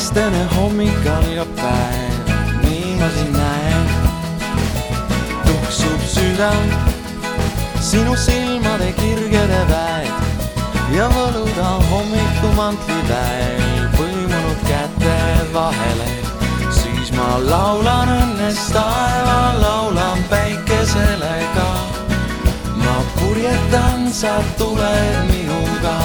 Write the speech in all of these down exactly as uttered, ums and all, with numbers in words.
kastene hommik algab päev, nii ma sind näen. Tuksub süda sinu silmade kirgede väed ja võluda hommikumantli väel põimunud käte vahele. Siis ma laulan õnnest taeva, laulan päikesele ka. Ma purjetan, sa tuled minuga.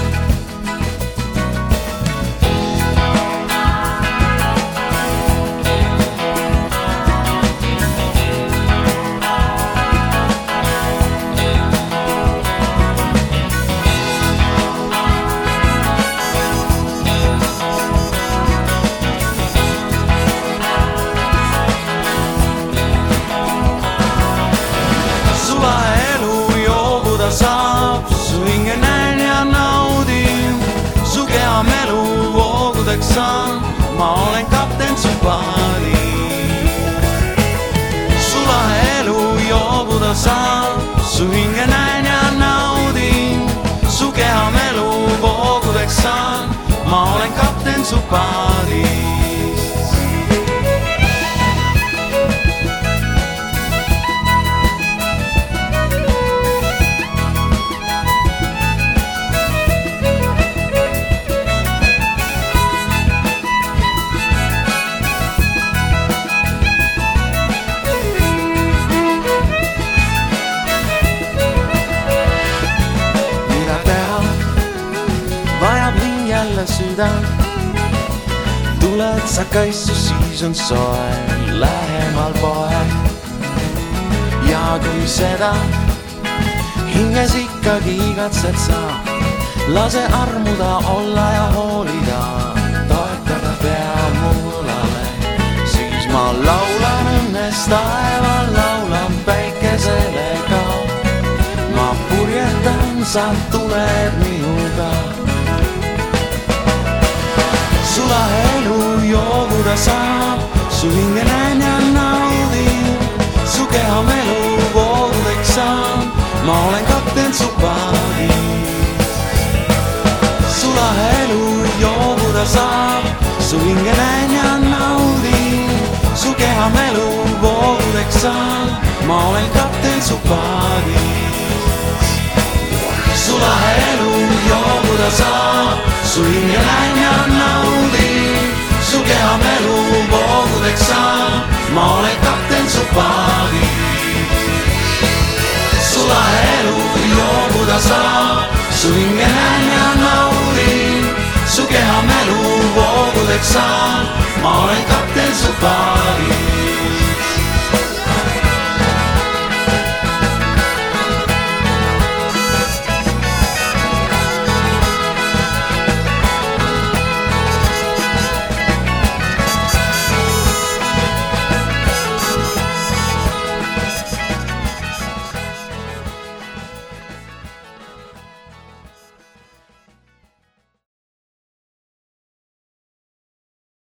Saab, su hinge näen ja naudin, su keha melu voogudeks saan, ma olen kapten su paadil. Su lahe elu joobuda saab, su hinge näen ja naudin, su keha melu voogudeks saan, ma olen kapten su paadil. Süda. Tuled sa kaisu, siis on soe, lähemal poe. Ja kui seda hinges ikkagi igatsed sa, lase armuda olla ja hoolida, toetada pea muulale. Siis ma laulan õnnest taeva, laulan päikesele ka. Ma purjetan, sa tuled minuga. Su lahe elu jooguda saab, su hinge näen ja naudin, su keha melu voogudeks saan, ma olen kapten su paadil. Su lahe elu jooguda saab, su hinge näen ja naudin, su keha melu voogudeks saan, ma olen kapten su paadil. Su lahe elu jooguda saab, su hinge näen ja naudin, su keha melu voogudeks saan, ma olen kapten su paadil. Su lahe elu jooguda saab, su hinge näen ja naudin, su keha melu voogudeks saan, ma olen kapten su paadil.